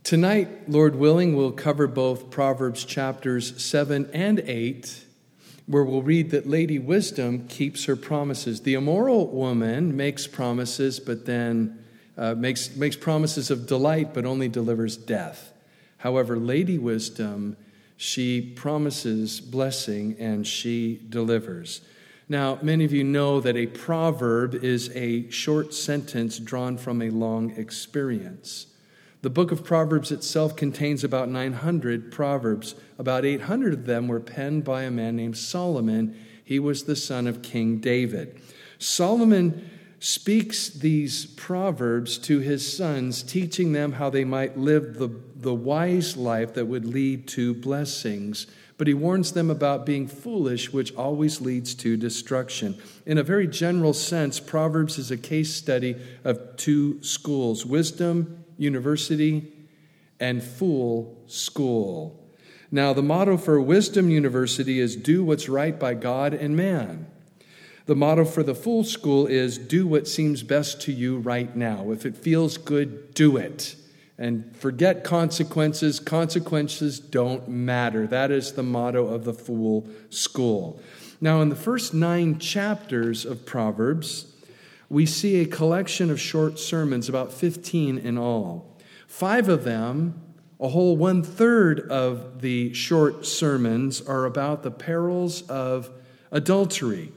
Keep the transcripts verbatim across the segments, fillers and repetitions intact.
Tonight, Lord willing, we'll cover both Proverbs chapters seven and eight, where we'll read that Lady Wisdom keeps her promises. The immoral woman makes promises, but then uh, makes, makes promises of delight, but only delivers death. However, Lady Wisdom, she promises blessing and she delivers. Now, many of you know that a proverb is a short sentence drawn from a long experience. The book of Proverbs itself contains about nine hundred proverbs. About eight hundred of them were penned by a man named Solomon. He was the son of King David. Solomon speaks these proverbs to his sons, teaching them how they might live the, the wise life that would lead to blessings. But he warns them about being foolish, which always leads to destruction. In a very general sense, Proverbs is a case study of two schools: wisdom University and Fool School. Now, the motto for Wisdom University is do what's right by God and man. The motto for the Fool School is do what seems best to you right now. If it feels good, do it. And forget consequences. Consequences don't matter. That is the motto of the Fool School. Now, in the first nine chapters of Proverbs, we see a collection of short sermons, about fifteen in all. Five of them, a whole one-third of the short sermons, are about the perils of adultery.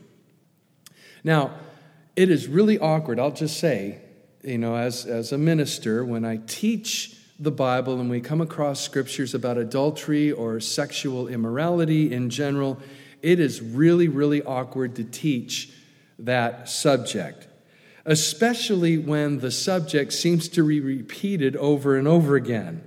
Now, it is really awkward, I'll just say, you know, as, as a minister, when I teach the Bible and we come across scriptures about adultery or sexual immorality in general, it is really, really awkward to teach that subject, especially when the subject seems to be repeated over and over again.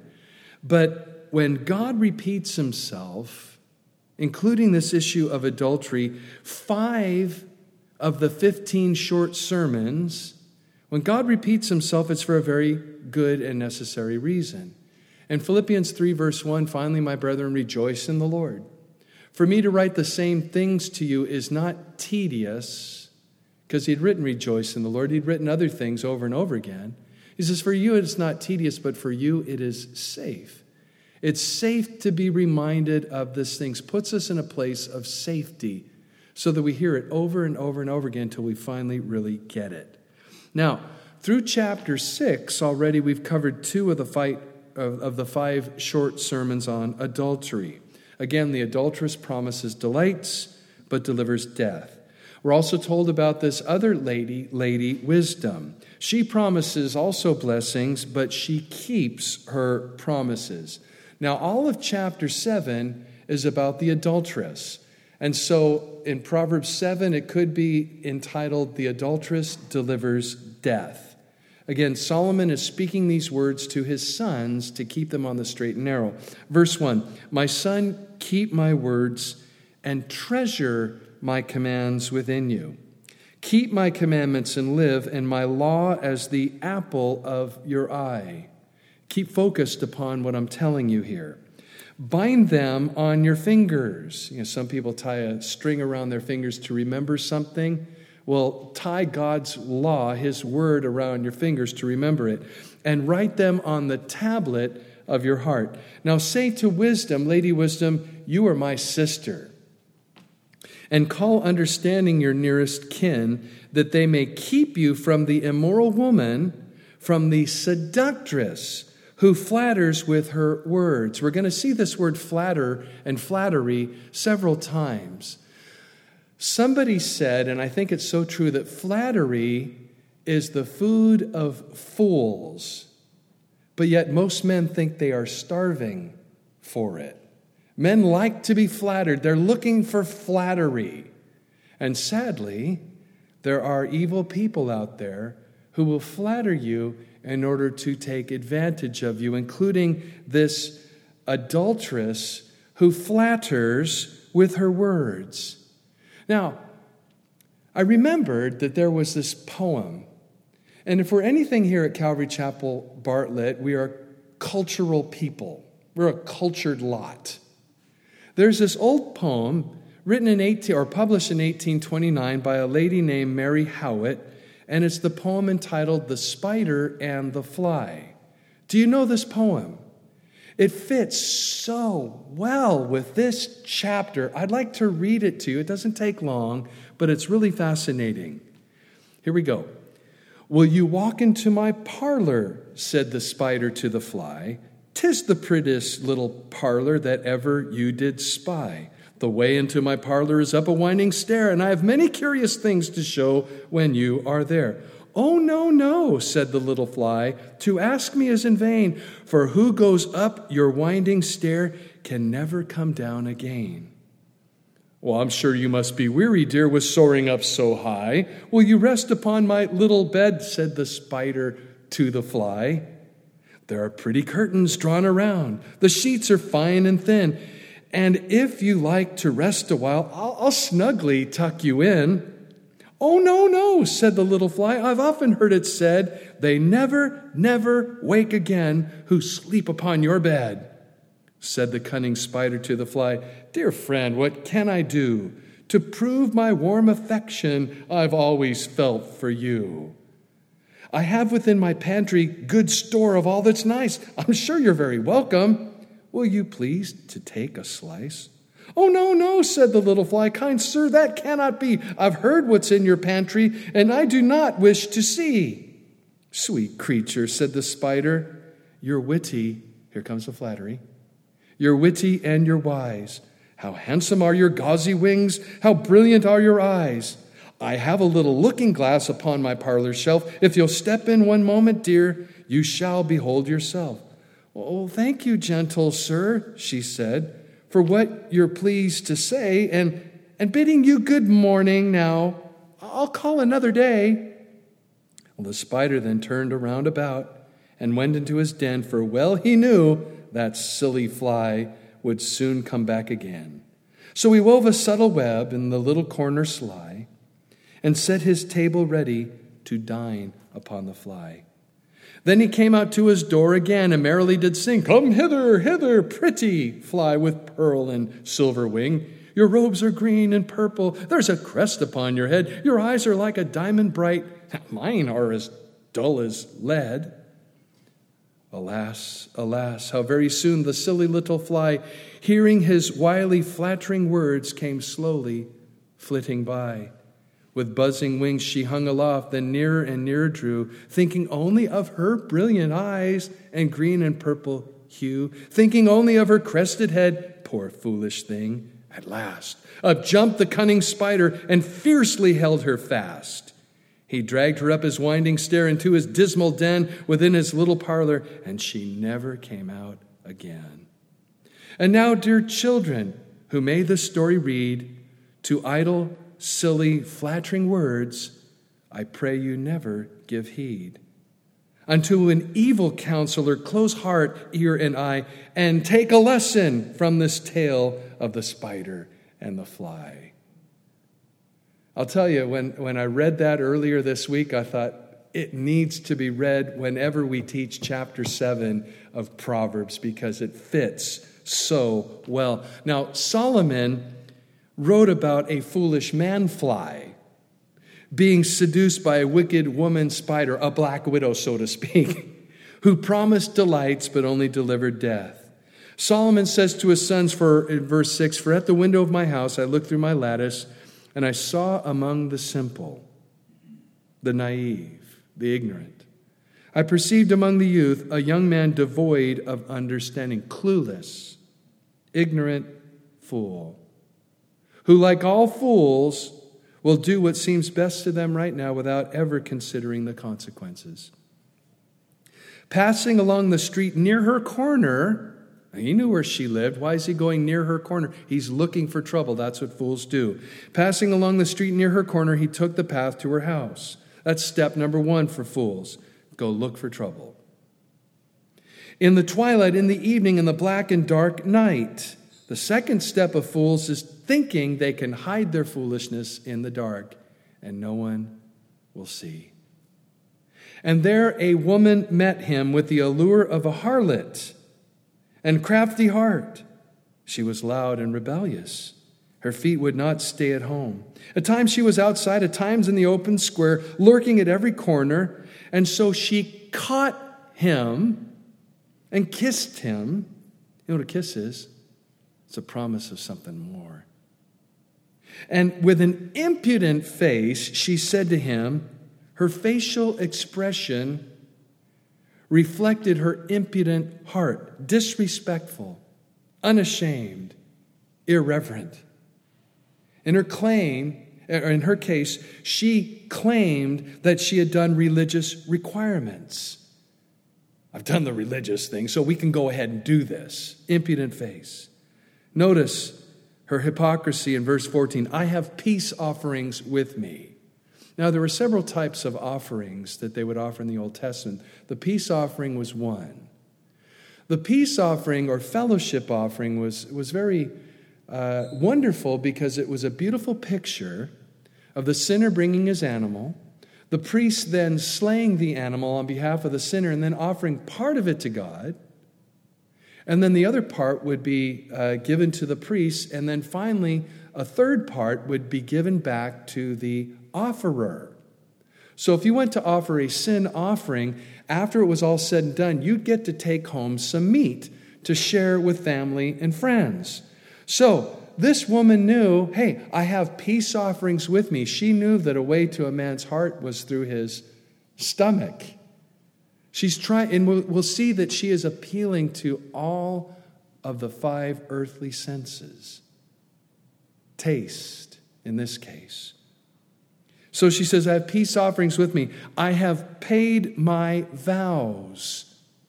But when God repeats himself, including this issue of adultery, five of the fifteen short sermons, when God repeats himself, it's for a very good and necessary reason. In Philippians three, verse one, finally, my brethren, rejoice in the Lord. For me to write the same things to you is not tedious, because he'd written rejoice in the Lord. He'd written other things over and over again. He says, for you it's not tedious, but for you it is safe. It's safe to be reminded of these things. Puts us in a place of safety so that we hear it over and over and over again until we finally really get it. Now, through chapter six, already we've covered two of the, fight, of, of the five short sermons on adultery. Again, the adulteress promises delights, but delivers death. We're also told about this other lady, Lady Wisdom. She promises also blessings, but she keeps her promises. Now, all of chapter seven is about the adulteress. And so in Proverbs seven, it could be entitled, The Adulteress Delivers Death. Again, Solomon is speaking these words to his sons to keep them on the straight and narrow. Verse one, my son, keep my words and treasure my commands within you. Keep my commandments and live, and my law as the apple of your eye. Keep focused upon what I'm telling you here. Bind them on your fingers. You know, some people tie a string around their fingers to remember something. Well, tie God's law, his word, around your fingers to remember it, and write them on the tablet of your heart. Now say to wisdom, Lady Wisdom, you are my sister. And call understanding your nearest kin, that they may keep you from the immoral woman, from the seductress who flatters with her words. We're going to see this word flatter and flattery several times. Somebody said, and I think it's so true, that flattery is the food of fools, but yet most men think they are starving for it. Men like to be flattered. They're looking for flattery. And sadly, there are evil people out there who will flatter you in order to take advantage of you, including this adulteress who flatters with her words. Now, I remembered that there was this poem. And if we're anything here at Calvary Chapel Bartlett, we are cultural people. We're a cultured lot. There's this old poem written in eighteen or published in eighteen twenty-nine by a lady named Mary Howitt, and it's the poem entitled The Spider and the Fly. Do you know this poem? It fits so well with this chapter. I'd like to read it to you. It doesn't take long, but it's really fascinating. Here we go. "Will you walk into my parlor?" said the spider to the fly. "'Tis the prettiest little parlor that ever you did spy. The way into my parlor is up a winding stair, and I have many curious things to show when you are there." "Oh, no, no," said the little fly, "to ask me is in vain, for who goes up your winding stair can never come down again." "Well, I'm sure you must be weary, dear, with soaring up so high. Will you rest upon my little bed?" said the spider to the fly. "There are pretty curtains drawn around. The sheets are fine and thin. And if you like to rest a while, I'll, I'll snugly tuck you in." "Oh, no, no," said the little fly. "I've often heard it said, they never, never wake again who sleep upon your bed." Said the cunning spider to the fly, "Dear friend, what can I do to prove my warm affection I've always felt for you? I have within my pantry good store of all that's nice. I'm sure you're very welcome. Will you please to take a slice?" "Oh, no, no," said the little fly. "Kind sir, that cannot be. I've heard what's in your pantry, and I do not wish to see." "Sweet creature," said the spider, "you're witty." Here comes the flattery. "You're witty and you're wise. How handsome are your gauzy wings. How brilliant are your eyes. I have a little looking glass upon my parlor shelf. If you'll step in one moment, dear, you shall behold yourself." "Oh, thank you, gentle sir," she said, "for what you're pleased to say, and, and bidding you good morning now. I'll call another day." Well, the spider then turned around about and went into his den, for well he knew that silly fly would soon come back again. So he wove a subtle web in the little corner sly, and set his table ready to dine upon the fly. Then he came out to his door again, and merrily did sing, "Come hither, hither, pretty fly with pearl and silver wing. Your robes are green and purple. There's a crest upon your head. Your eyes are like a diamond bright. Mine are as dull as lead." Alas, alas, how very soon the silly little fly, hearing his wily flattering words, came slowly flitting by. With buzzing wings she hung aloft, then nearer and nearer drew, thinking only of her brilliant eyes and green and purple hue, thinking only of her crested head. Poor foolish thing! At last up jumped the cunning spider and fiercely held her fast. He dragged her up his winding stair into his dismal den within his little parlor, and she never came out again. And now, dear children, who may this story read, to idle, silly, flattering words, I pray you never give heed. Unto an evil counselor, close heart, ear, and eye, and take a lesson from this tale of the spider and the fly. I'll tell you, when, when I read that earlier this week, I thought it needs to be read whenever we teach chapter seven of Proverbs, because it fits so well. Now, Solomon wrote about a foolish man fly being seduced by a wicked woman spider, a black widow, so to speak, who promised delights but only delivered death. Solomon says to his sons, for in verse six, "For at the window of my house I looked through my lattice, and I saw among the simple, the naive, the ignorant. I perceived among the youth a young man devoid of understanding," clueless, ignorant fool, who, like all fools, will do what seems best to them right now without ever considering the consequences. Passing along the street near her corner, he knew where she lived. Why is he going near her corner? He's looking for trouble. That's what fools do. Passing along the street near her corner, he took the path to her house. That's step number one for fools. Go look for trouble. In the twilight, in the evening, in the black and dark night. The second step of fools is thinking they can hide their foolishness in the dark and no one will see. And there a woman met him with the allure of a harlot and crafty heart. She was loud and rebellious. Her feet would not stay at home. At times she was outside, at times in the open square, lurking at every corner. And so she caught him and kissed him You know what a kiss is? It's a promise of something more. And with an impudent face, she said to him, her facial expression reflected her impudent heart, disrespectful, unashamed, irreverent. In her claim, or in her case, she claimed that she had done religious requirements. I've done the religious thing, so we can go ahead and do this. Impudent face. Notice her hypocrisy in verse fourteen. I have peace offerings with me. Now, there were several types of offerings that they would offer in the Old Testament. The peace offering was one. The peace offering or fellowship offering was, was very uh, wonderful because it was a beautiful picture of the sinner bringing his animal, the priest then slaying the animal on behalf of the sinner and then offering part of it to God. And then the other part would be uh, given to the priest, and then finally a third part would be given back to the offerer. So if you went to offer a sin offering, after it was all said and done, you'd get to take home some meat to share with family and friends. So this woman knew, hey, I have peace offerings with me. She knew that a way to a man's heart was through his stomach. She's trying, and we'll, we'll see that she is appealing to all of the five earthly senses. Taste, in this case. So she says, I have peace offerings with me. I have paid my vows.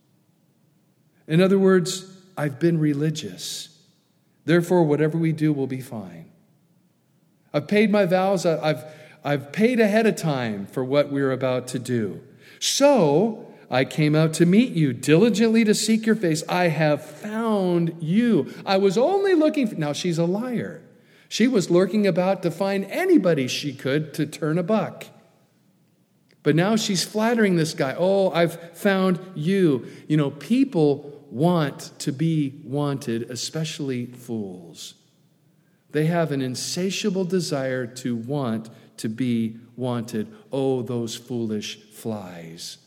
In other words, I've been religious. Therefore, whatever we do will be fine. I've paid my vows. I've, I've paid ahead of time for what we're about to do. So I came out to meet you, diligently to seek your face. I have found you. I was only looking for... Now, she's a liar. She was lurking about to find anybody she could to turn a buck. But now she's flattering this guy. Oh, I've found you. You know, people want to be wanted, especially fools. They have an insatiable desire to want to be wanted. Oh, those foolish flies.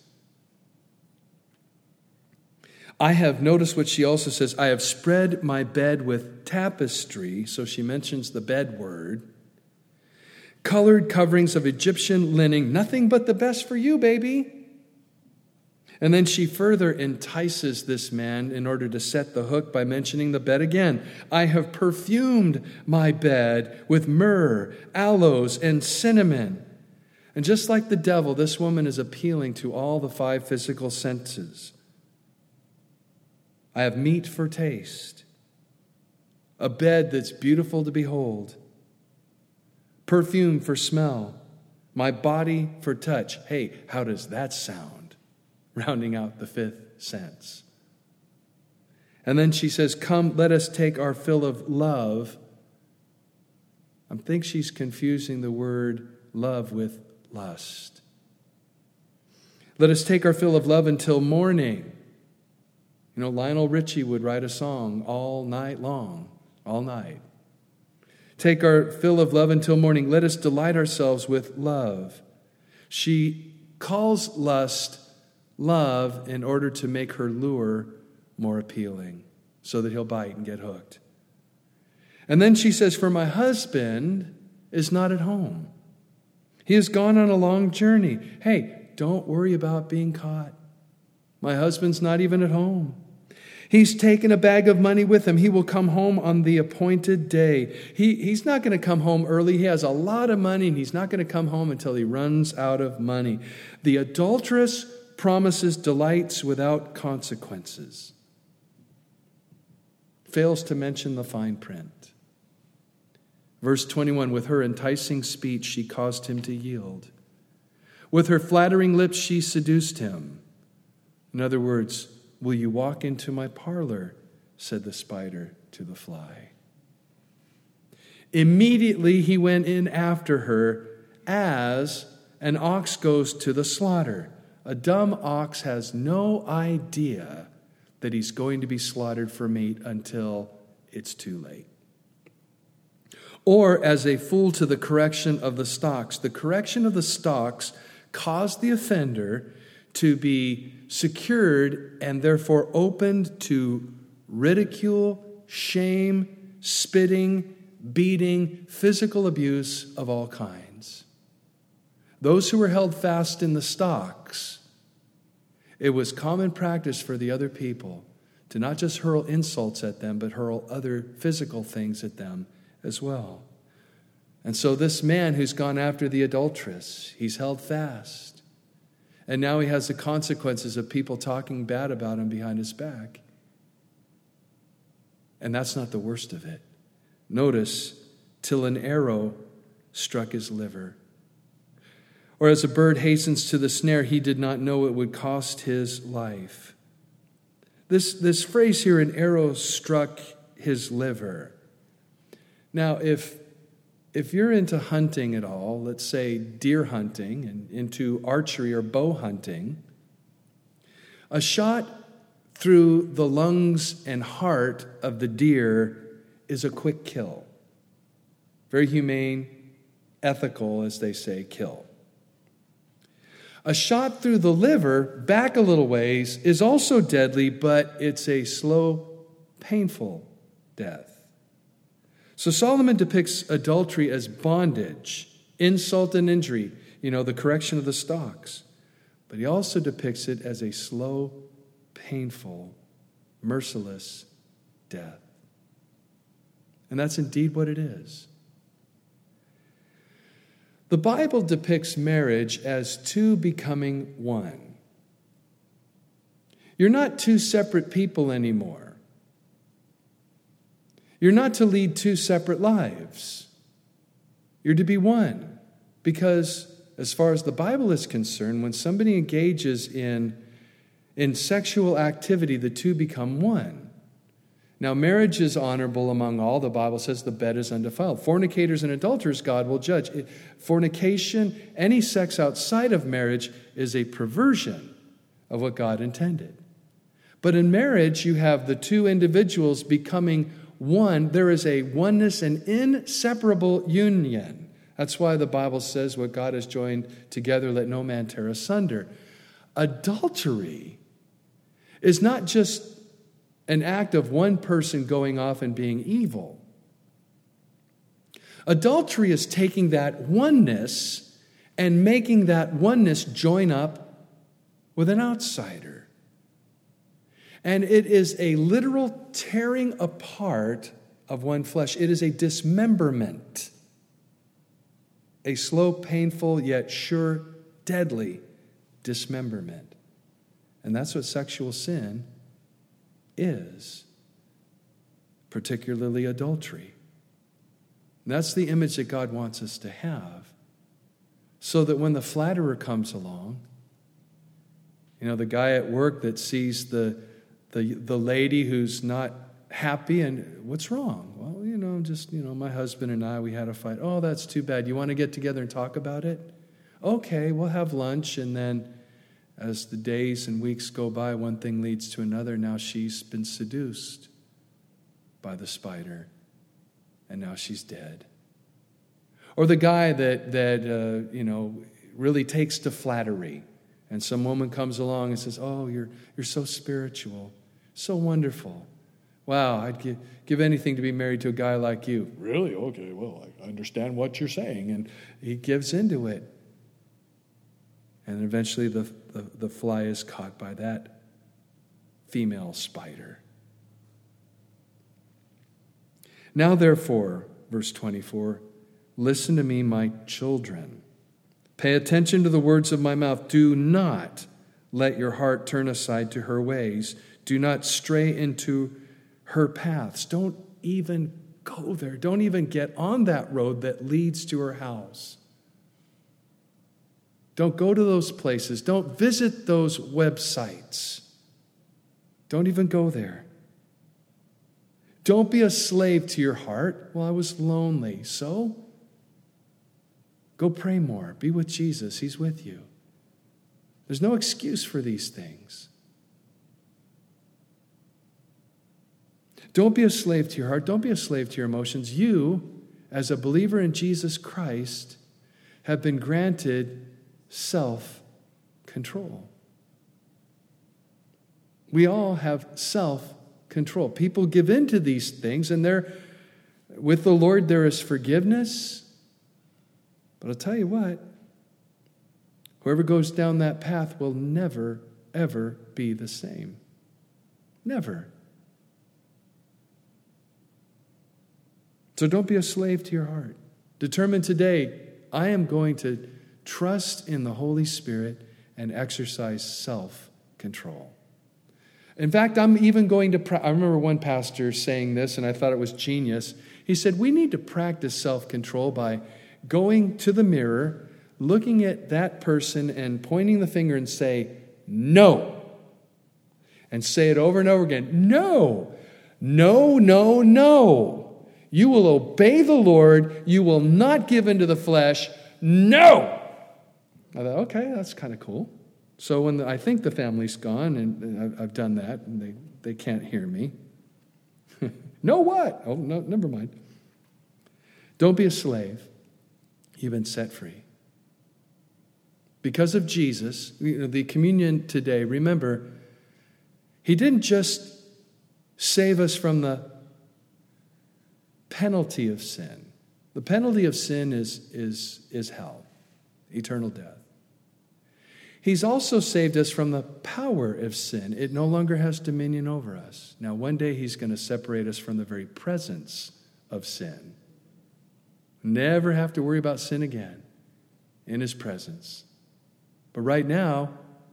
I have noticed what she also says, I have spread my bed with tapestry, so she mentions the bed word, colored coverings of Egyptian linen, nothing but the best for you, baby. And then she further entices this man in order to set the hook by mentioning the bed again. I have perfumed my bed with myrrh, aloes, and cinnamon. And just like the devil, this woman is appealing to all the five physical senses. I have meat for taste, a bed that's beautiful to behold, perfume for smell, my body for touch. Hey, how does that sound? Rounding out the fifth sense. And then she says, come, let us take our fill of love. I think she's confusing the word love with lust. Let us take our fill of love until morning. You know, Lionel Richie would write a song all night long, all night. Take our fill of love until morning. Let us delight ourselves with love. She calls lust love in order to make her lure more appealing so that he'll bite and get hooked. And then she says, for my husband is not at home. He has gone on a long journey. Hey, don't worry about being caught. My husband's not even at home. He's taken a bag of money with him. He will come home on the appointed day. He, he's not going to come home early. He has a lot of money, and he's not going to come home until he runs out of money. The adulteress promises delights without consequences. Fails to mention the fine print. Verse twenty-one, with her enticing speech, she caused him to yield. With her flattering lips, she seduced him. In other words, will you walk into my parlor, said the spider to the fly. Immediately he went in after her as an ox goes to the slaughter. A dumb ox has no idea that he's going to be slaughtered for meat until it's too late. Or as a fool to the correction of the stocks. The correction of the stocks caused the offender to be secured and therefore opened to ridicule, shame, spitting, beating, physical abuse of all kinds. Those who were held fast in the stocks, it was common practice for the other people to not just hurl insults at them, but hurl other physical things at them as well. And so this man who's gone after the adulteress, he's held fast. And now he has the consequences of people talking bad about him behind his back. And that's not the worst of it. Notice, till an arrow struck his liver. Or as a bird hastens to the snare, he did not know it would cost his life. This, this phrase here, an arrow struck his liver. Now, if, if you're into hunting at all, let's say deer hunting and into archery or bow hunting, a shot through the lungs and heart of the deer is a quick kill. Very humane, ethical, as they say, kill. A shot through the liver, back a little ways, is also deadly, but it's a slow, painful death. So Solomon depicts adultery as bondage, insult and injury, you know, the correction of the stocks. But he also depicts it as a slow, painful, merciless death. And that's indeed what it is. The Bible depicts marriage as two becoming one. You're not two separate people anymore. You're not to lead two separate lives. You're to be one. Because as far as the Bible is concerned, when somebody engages in, in sexual activity, the two become one. Now, marriage is honorable among all. The Bible says the bed is undefiled. Fornicators and adulterers, God will judge. Fornication, any sex outside of marriage, is a perversion of what God intended. But in marriage, you have the two individuals becoming one. There is a oneness, an inseparable union. That's why the Bible says what God has joined together, let no man tear asunder. Adultery is not just an act of one person going off and being evil. Adultery is taking that oneness and making that oneness join up with an outsider. And it is a literal tearing apart of one flesh. It is a dismemberment. A slow, painful, yet sure, deadly dismemberment. And that's what sexual sin is, particularly adultery. And that's the image that God wants us to have, so that when the flatterer comes along, you know, the guy at work that sees the the the lady who's not happy, and what's wrong? Well, you know, just, you know, my husband and I, we had a fight. Oh, that's too bad. You want to get together and talk about it? Okay, we'll have lunch, and then as the days and weeks go by, one thing leads to another. Now she's been seduced by the spider, and now she's dead. Or the guy that that uh, you know really takes to flattery, and some woman comes along and says, "Oh, you're you're so spiritual, so wonderful. Wow, I'd give give anything to be married to a guy like you." Really? Okay, well, I understand what you're saying, and he gives into it. And eventually the, the, the fly is caught by that female spider. Now, therefore, verse twenty-four, listen to me, my children. Pay attention to the words of my mouth. Do not let your heart turn aside to her ways. Do not stray into her paths. Don't even go there. Don't even get on that road that leads to her house. Don't go to those places. Don't visit those websites. Don't even go there. Don't be a slave to your heart. Well, I was lonely. So? Go pray more. Be with Jesus. He's with you. There's no excuse for these things. Don't be a slave to your heart. Don't be a slave to your emotions. You, as a believer in Jesus Christ, have been granted self-control. We all have self-control. control. People give in to these things, and there, with the Lord there is forgiveness. But I'll tell you what, whoever goes down that path will never, ever be the same. Never. So don't be a slave to your heart. Determine today, I am going to trust in the Holy Spirit and exercise self-control. In fact, I'm even going to, pra- I remember one pastor saying this, and I thought it was genius. He said, we need to practice self-control by going to the mirror, looking at that person and pointing the finger and say, no. And say it over and over again. No, no, no, no. You will obey the Lord. You will not give into the flesh. No. I thought, okay, that's kind of cool. So when the, I think the family's gone, and, and I've, I've done that, and they, they can't hear me. No what? Oh, no, never mind. Don't be a slave. You've been set free. Because of Jesus, you know, the communion today, remember, he didn't just save us from the penalty of sin. The penalty of sin is, is, is hell, eternal death. He's also saved us from the power of sin. It no longer has dominion over us. Now, one day he's going to separate us from the very presence of sin. Never have to worry about sin again in his presence. But right now,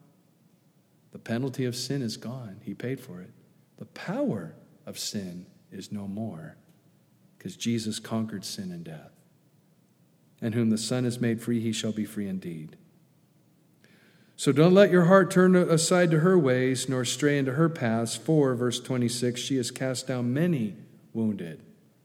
the penalty of sin is gone. He paid for it. The power of sin is no more because Jesus conquered sin and death. And whom the Son has made free, he shall be free indeed. So don't let your heart turn aside to her ways, nor stray into her paths. For, verse twenty-six, she has cast down many wounded.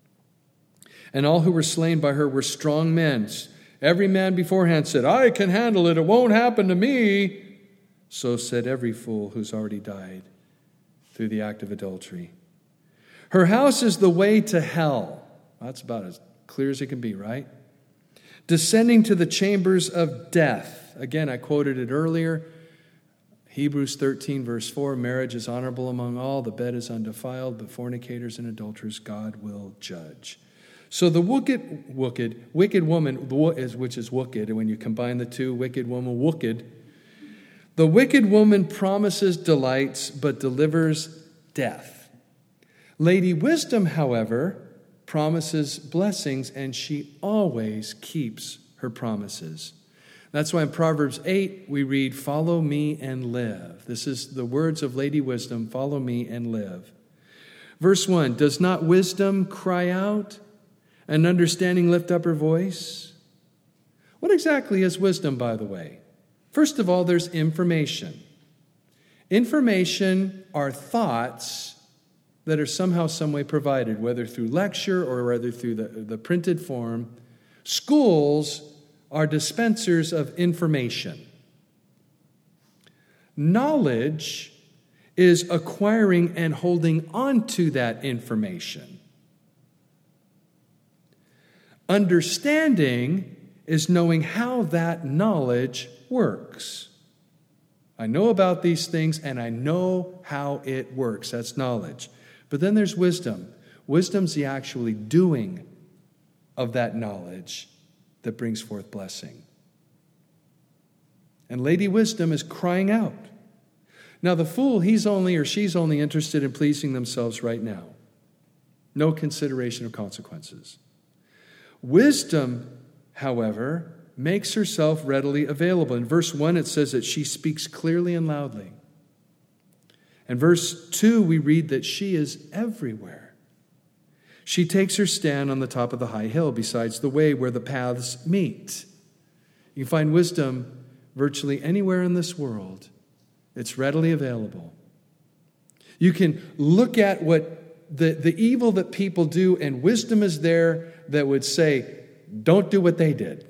And all who were slain by her were strong men. Every man beforehand said, I can handle it, it won't happen to me. So said every fool who's already died through the act of adultery. Her house is the way to hell. That's about as clear as it can be, right? Descending to the chambers of death. Again, I quoted it earlier. Hebrews thirteen, verse four, marriage is honorable among all, the bed is undefiled, but fornicators and adulterers God will judge. So the wicked, wicked, wicked woman, which is wicked, and when you combine the two, wicked woman, wicked, the wicked woman promises delights, but delivers death. Lady Wisdom, however, promises blessings, and she always keeps her promises. That's why in Proverbs eight we read, follow me and live. This is the words of Lady Wisdom, follow me and live. Verse one, does not wisdom cry out and understanding lift up her voice? What exactly is wisdom, by the way? First of all, there's information. Information are thoughts that are somehow, some way provided, whether through lecture or whether through the, the printed form. Schools are dispensers of information. Knowledge is acquiring and holding on to that information. Understanding is knowing how that knowledge works. I know about these things and I know how it works. That's knowledge. But then there's wisdom. Wisdom's the actually doing of that knowledge that brings forth blessing. And Lady Wisdom is crying out. Now the fool, he's only or she's only interested in pleasing themselves right now. No consideration of consequences. Wisdom, however, makes herself readily available. In verse one, it says that she speaks clearly and loudly. In verse two, we read that she is everywhere. She takes her stand on the top of the high hill besides the way where the paths meet. You can find wisdom virtually anywhere in this world. It's readily available. You can look at what the, the evil that people do, and wisdom is there that would say, don't do what they did.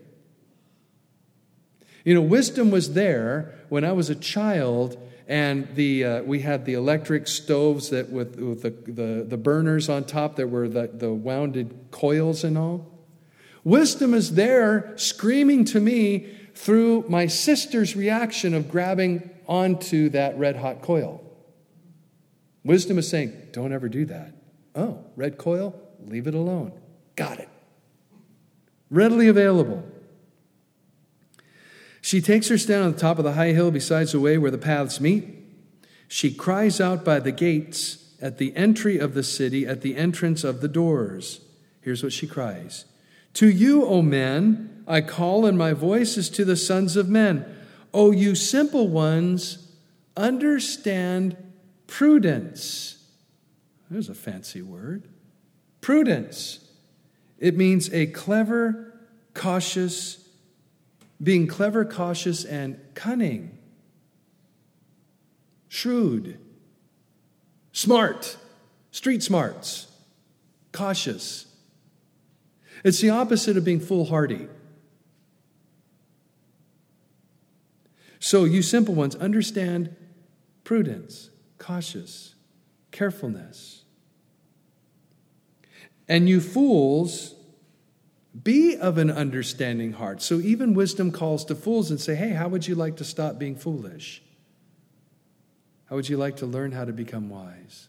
You know, wisdom was there when I was a child, and the uh, we had the electric stoves that with, with the, the, the burners on top that were the, the wounded coils and all. Wisdom is there screaming to me through my sister's reaction of grabbing onto that red hot coil. Wisdom is saying, don't ever do that. Oh, red coil, leave it alone. Got it. Readily available. She takes her stand on the top of the high hill beside the way where the paths meet. She cries out by the gates at the entry of the city, at the entrance of the doors. Here's what she cries. To you, O men, I call, and my voice is to the sons of men. O you simple ones, understand prudence. There's a fancy word. Prudence. It means a clever, cautious, being clever, cautious, and cunning. Shrewd. Smart. Street smarts. Cautious. It's the opposite of being foolhardy. So you simple ones, understand prudence, cautious, carefulness. And you fools, be of an understanding heart. So even wisdom calls to fools and say, hey, how would you like to stop being foolish? How would you like to learn how to become wise?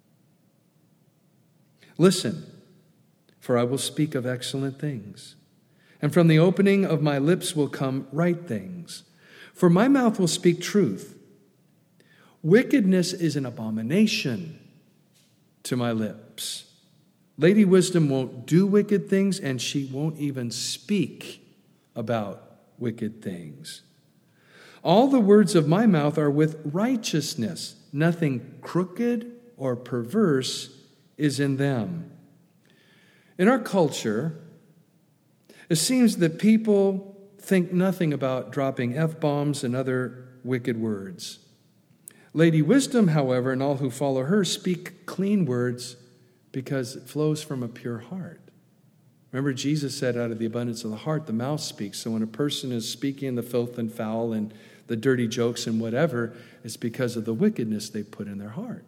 Listen, for I will speak of excellent things, and from the opening of my lips will come right things. For my mouth will speak truth. Wickedness is an abomination to my lips. Lady Wisdom won't do wicked things, and she won't even speak about wicked things. All the words of my mouth are with righteousness. Nothing crooked or perverse is in them. In our culture, it seems that people think nothing about dropping F-bombs and other wicked words. Lady Wisdom, however, and all who follow her speak clean words because it flows from a pure heart. Remember, Jesus said, out of the abundance of the heart, the mouth speaks. So when a person is speaking the filth and foul and the dirty jokes and whatever, it's because of the wickedness they put in their heart.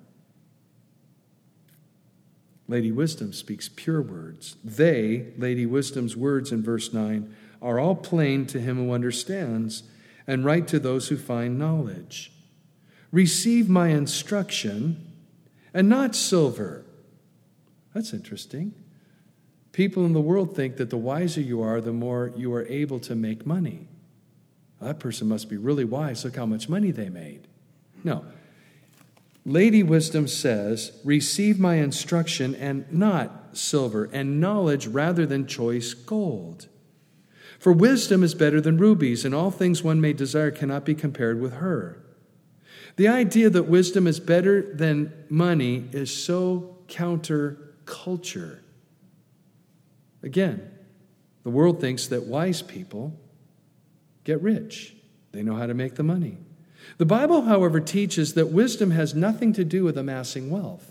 Lady Wisdom speaks pure words. They, Lady Wisdom's words in verse nine, are all plain to him who understands, and right to those who find knowledge. Receive my instruction, and not silver. That's interesting. People in the world think that the wiser you are, the more you are able to make money. Well, that person must be really wise. Look how much money they made. No. Lady Wisdom says, receive my instruction and not silver, and knowledge rather than choice gold. For wisdom is better than rubies, and all things one may desire cannot be compared with her. The idea that wisdom is better than money is so counterculture. Again, the world thinks that wise people get rich. They know how to make the money. The Bible, however, teaches that wisdom has nothing to do with amassing wealth.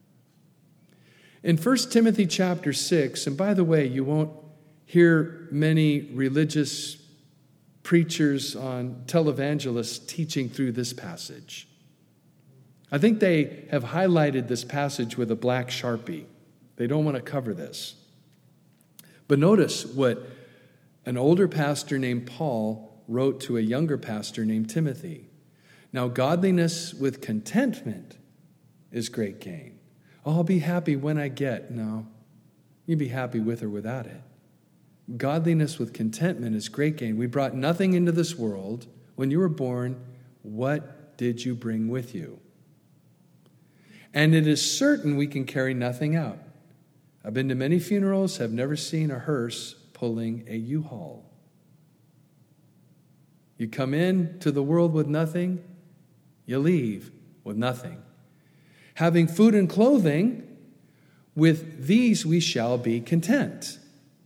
In First Timothy chapter six, and by the way, you won't hear many religious preachers on televangelists teaching through this passage. I think they have highlighted this passage with a black Sharpie. They don't want to cover this. But notice what an older pastor named Paul wrote to a younger pastor named Timothy. Now, godliness with contentment is great gain. Oh, I'll be happy when I get. No, you'd be happy with or without it. Godliness with contentment is great gain. We brought nothing into this world. When you were born, what did you bring with you? And it is certain we can carry nothing out. I've been to many funerals, have never seen a hearse pulling a U-Haul. You come in to the world with nothing, you leave with nothing. Having food and clothing, with these we shall be content.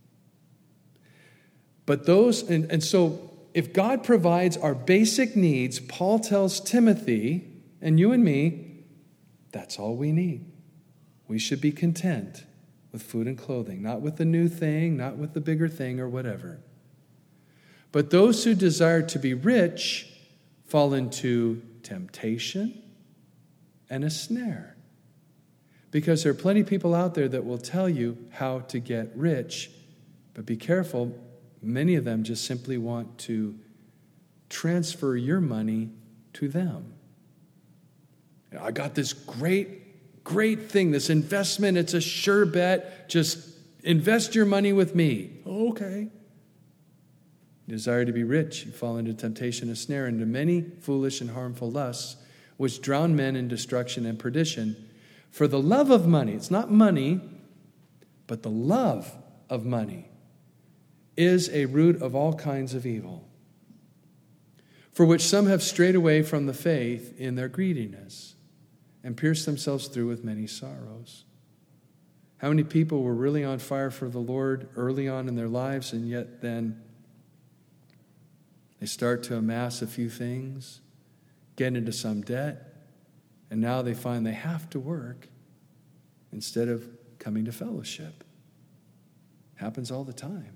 But those, and, and so if God provides our basic needs, Paul tells Timothy and you and me, that's all we need. We should be content with food and clothing, not with the new thing, not with the bigger thing or whatever. But those who desire to be rich fall into temptation and a snare. Because there are plenty of people out there that will tell you how to get rich, but be careful, many of them just simply want to transfer your money to them. I got this great, great thing, this investment. It's a sure bet. Just invest your money with me. Okay. You desire to be rich, you fall into temptation and snare, into many foolish and harmful lusts, which drown men in destruction and perdition. For the love of money, it's not money, but the love of money is a root of all kinds of evil, for which some have strayed away from the faith in their greediness and pierced themselves through with many sorrows. How many people were really on fire for the Lord early on in their lives, and yet then they start to amass a few things, get into some debt, and now they find they have to work instead of coming to fellowship. Happens all the time.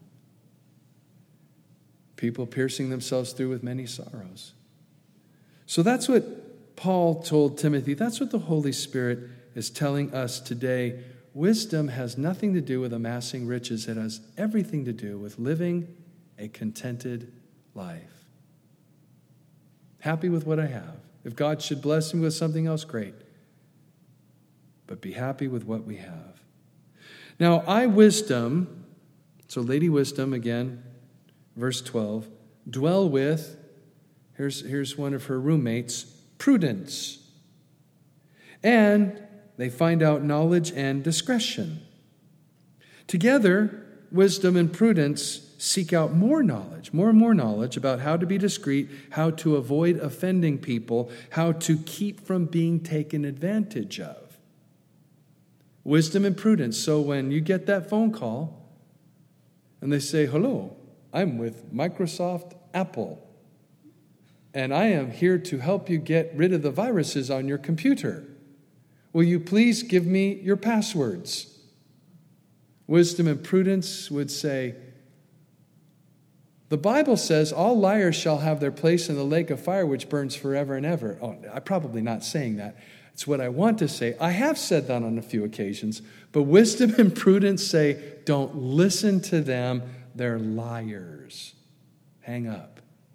People piercing themselves through with many sorrows. So that's what Paul told Timothy. That's what the Holy Spirit is telling us today. Wisdom has nothing to do with amassing riches. It has everything to do with living a contented life. Happy with what I have. If God should bless me with something else, great. But be happy with what we have. Now, I, wisdom, so Lady Wisdom, again, verse twelve, dwell with, here's, here's one of her roommates, prudence. And they find out knowledge and discretion. Together, wisdom and prudence seek out more knowledge, more and more knowledge about how to be discreet, how to avoid offending people, how to keep from being taken advantage of. Wisdom and prudence. So when you get that phone call and they say, hello, I'm with Microsoft Apple, and I am here to help you get rid of the viruses on your computer. Will you please give me your passwords? Wisdom and prudence would say, the Bible says all liars shall have their place in the lake of fire which burns forever and ever. Oh, I'm probably not saying that. It's what I want to say. I have said that on a few occasions, but wisdom and prudence say, don't listen to them. They're liars. Hang up.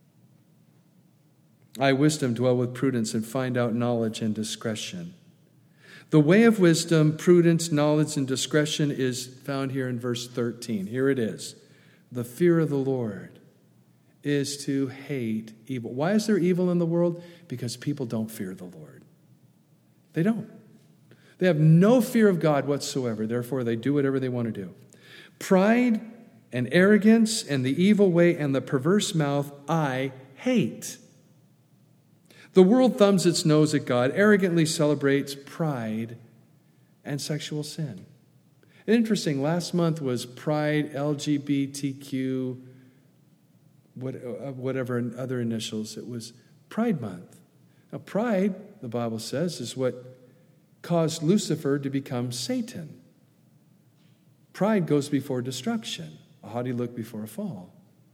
I, wisdom, dwell with prudence and find out knowledge and discretion. The way of wisdom, prudence, knowledge, and discretion is found here in verse thirteen. Here it is. The fear of the Lord is to hate evil. Why is there evil in the world? Because people don't fear the Lord. They don't. They have no fear of God whatsoever. Therefore, they do whatever they want to do. Pride and arrogance and the evil way and the perverse mouth I hate. The world thumbs its nose at God, arrogantly celebrates pride and sexual sin. Interesting, last month was Pride, L G B T Q, whatever other initials. It was Pride Month. Now, pride, the Bible says, is what caused Lucifer to become Satan. Pride goes before destruction, a haughty look before a fall.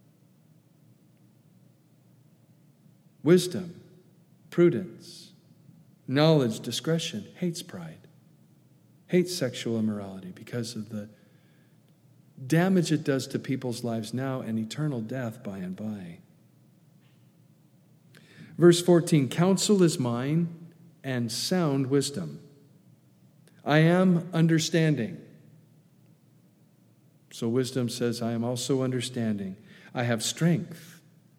Wisdom, prudence, knowledge, discretion, hates pride, hates sexual immorality because of the damage it does to people's lives now and eternal death by and by. Verse fourteen, counsel is mine and sound wisdom. I am understanding. So wisdom says, I am also understanding. I have strength.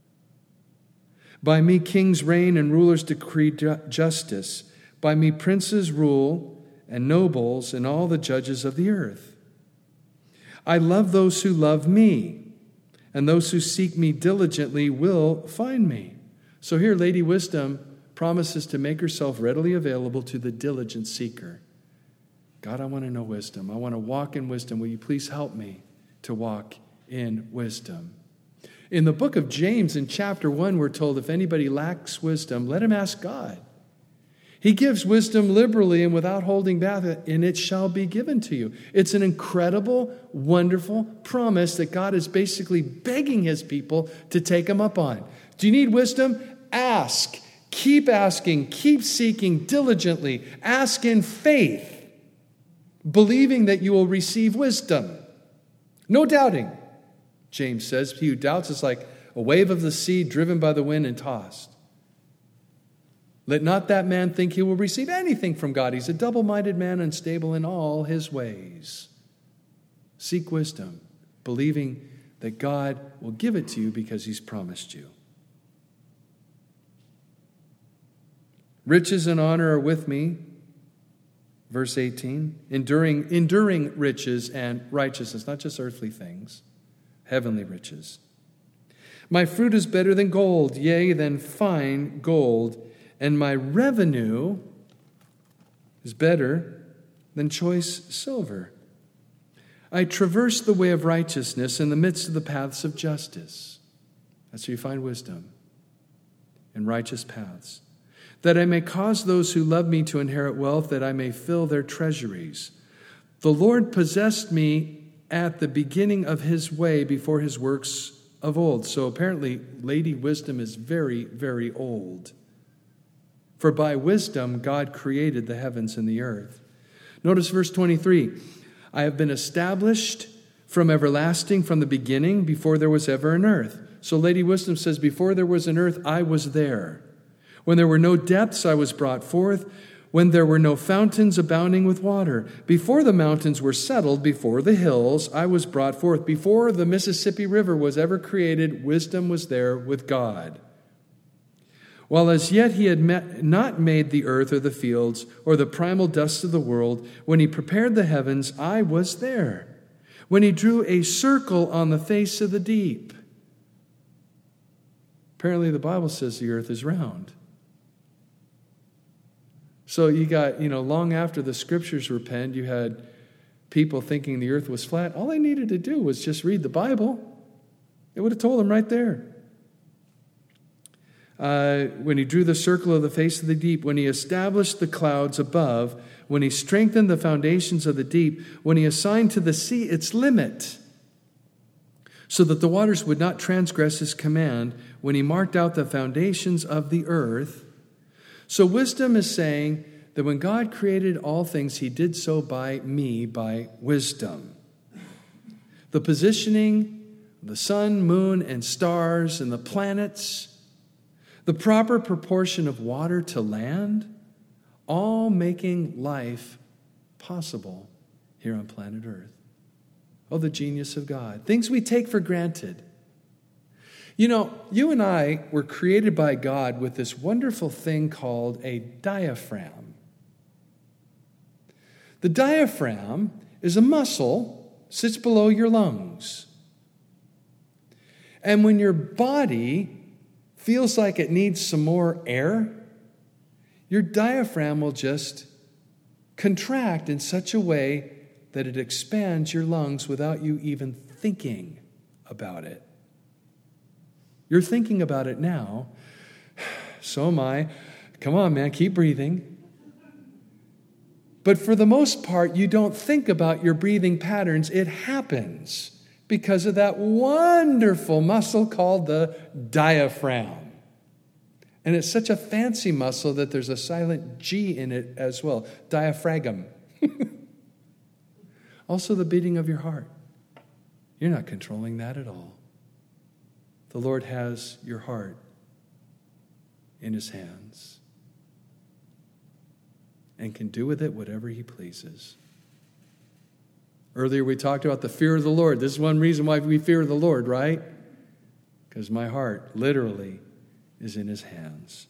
By me kings reign and rulers decree justice. By me princes rule and nobles and all the judges of the earth. I love those who love me, and those who seek me diligently will find me. So here Lady Wisdom promises to make herself readily available to the diligent seeker. God, I want to know wisdom. I want to walk in wisdom. Will you please help me to walk in wisdom? In the book of James, in chapter one, we're told if anybody lacks wisdom, let him ask God. He gives wisdom liberally and without holding back, and it shall be given to you. It's an incredible, wonderful promise that God is basically begging his people to take him up on. Do you need wisdom? Ask. Keep asking. Keep seeking diligently. Ask in faith, believing that you will receive wisdom. No doubting. James says, he who doubts is like a wave of the sea driven by the wind and tossed. Let not that man think he will receive anything from God. He's a double-minded man, unstable in all his ways. Seek wisdom, believing that God will give it to you because he's promised you. Riches and honor are with me. Verse eighteen, enduring, enduring riches and righteousness, not just earthly things, heavenly riches. My fruit is better than gold, yea, than fine gold, and my revenue is better than choice silver. I traverse the way of righteousness in the midst of the paths of justice. That's where you find wisdom, in righteous paths. That I may cause those who love me to inherit wealth, that I may fill their treasuries. The Lord possessed me at the beginning of his way before his works of old. So apparently, Lady Wisdom is very, very old. For by wisdom, God created the heavens and the earth. Notice verse twenty-three. I have been established from everlasting, from the beginning, before there was ever an earth. So Lady Wisdom says, before there was an earth, I was there. When there were no depths, I was brought forth. When there were no fountains abounding with water. Before the mountains were settled, before the hills, I was brought forth. Before the Mississippi River was ever created, wisdom was there with God. While as yet he had met, not made the earth or the fields or the primal dust of the world, when he prepared the heavens, I was there. When he drew a circle on the face of the deep. Apparently the Bible says the earth is round. So you got, you know, long after the scriptures were penned, you had people thinking the earth was flat. All they needed to do was just read the Bible. It would have told them right there. Uh, when he drew the circle of the face of the deep, when he established the clouds above, when he strengthened the foundations of the deep, when he assigned to the sea its limit, so that the waters would not transgress his command, when he marked out the foundations of the earth. So wisdom is saying that when God created all things, he did so by me, by wisdom. The positioning of the sun, moon, and stars, and the planets, the proper proportion of water to land, all making life possible here on planet Earth. Oh, the genius of God. Things we take for granted. You know, you and I were created by God with this wonderful thing called a diaphragm. The diaphragm is a muscle, sits below your lungs. And when your body feels like it needs some more air, your diaphragm will just contract in such a way that it expands your lungs without you even thinking about it. You're thinking about it now. So am I. Come on, man, keep breathing. But for the most part, you don't think about your breathing patterns. It happens because of that wonderful muscle called the diaphragm. And it's such a fancy muscle that there's a silent G in it as well. Diaphragm. Also the beating of your heart. You're not controlling that at all. The Lord has your heart in his hands and can do with it whatever he pleases. Earlier we talked about the fear of the Lord. This is one reason why we fear the Lord, right? Because my heart literally is in his hands.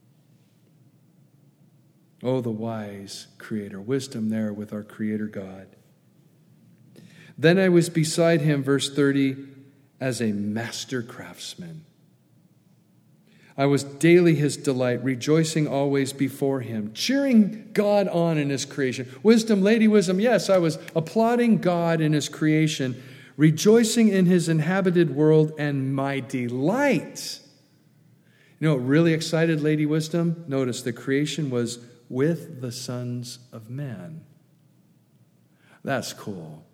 Oh, the wise Creator. Wisdom there with our Creator God. Then I was beside him, verse thirty, as a master craftsman. I was daily his delight, rejoicing always before him, cheering God on in his creation. Wisdom, Lady Wisdom, yes, I was applauding God in his creation, rejoicing in his inhabited world, and my delight. You know what really excited Lady Wisdom? Notice the creation was with the sons of men. That's cool.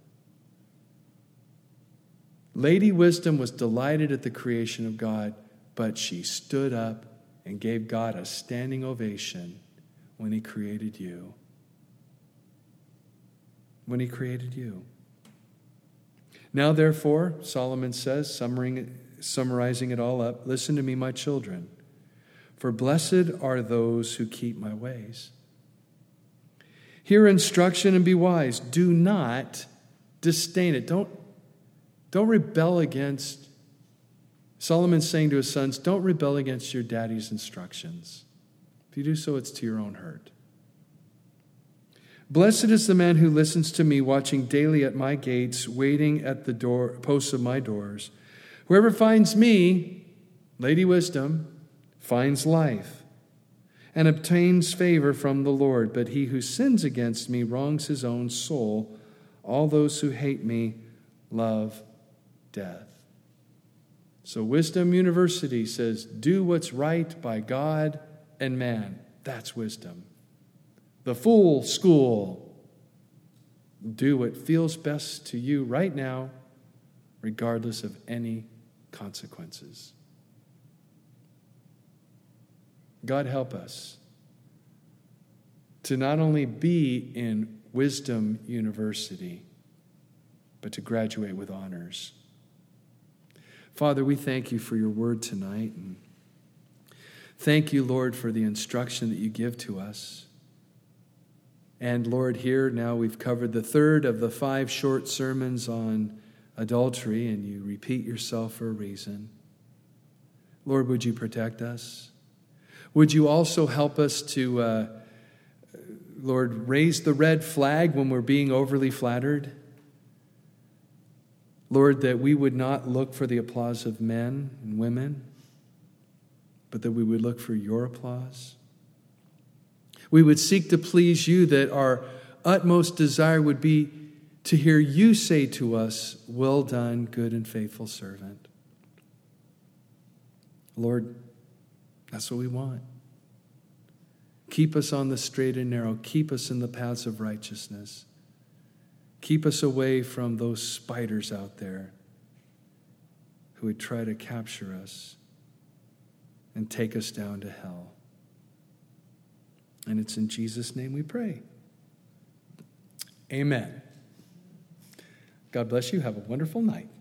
Lady Wisdom was delighted at the creation of God, but she stood up and gave God a standing ovation when he created you. When he created you. Now, therefore, Solomon says, summarizing it all up, listen to me, my children. for blessed are those who keep my ways. Hear instruction and be wise. Do not disdain it. Don't, don't rebel against, Solomon's saying to his sons, don't rebel against your daddy's instructions. If you do so, it's to your own hurt. Blessed is the man who listens to me, watching daily at my gates, waiting at the door posts of my doors. Whoever finds me, Lady Wisdom, finds life and obtains favor from the Lord. But he who sins against me wrongs his own soul. All those who hate me love death. So Wisdom University says, do what's right by God and man. That's wisdom. The Fool School. Do what feels best to you right now, regardless of any consequences. God help us to not only be in Wisdom University, but to graduate with honors. Father, we thank you for your word tonight. And thank you, Lord, for the instruction that you give to us. And Lord, here now we've covered the third of the five short sermons on adultery, and you repeat yourself for a reason. Lord, would you protect us? Would you also help us to, uh, Lord, raise the red flag when we're being overly flattered? Lord, that we would not look for the applause of men and women, but that we would look for your applause. We would seek to please you, that our utmost desire would be to hear you say to us, well done, good and faithful servant. Lord, that's what we want. Keep us on the straight and narrow. Keep us in the paths of righteousness. Keep us away from those spiders out there who would try to capture us and take us down to hell. And it's in Jesus' name we pray. Amen. God bless you. Have a wonderful night.